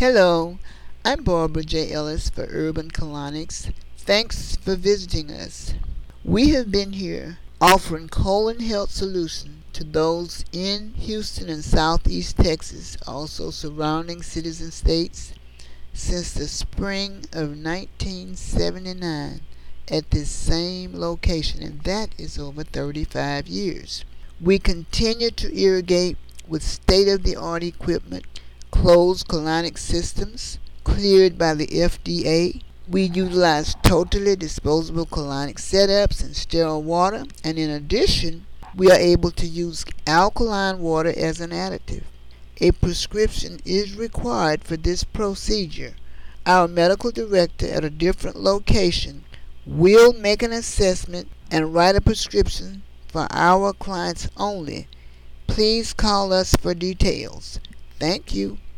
Hello, I'm Barbara J. Ellis for Urban Colonics. Thanks for visiting us. We have been here offering colon health solutions to those in Houston and Southeast Texas, also surrounding cities and states, since the spring of 1979 at this same location, and that is over 35 years. We continue to irrigate with state-of-the-art equipment, closed colonic systems cleared by the FDA. We utilize totally disposable colonic setups and sterile water, and in addition, we are able to use alkaline water as an additive. A prescription is required for this procedure. Our medical director at a different location will make an assessment and write a prescription for our clients only. Please call us for details. Thank you.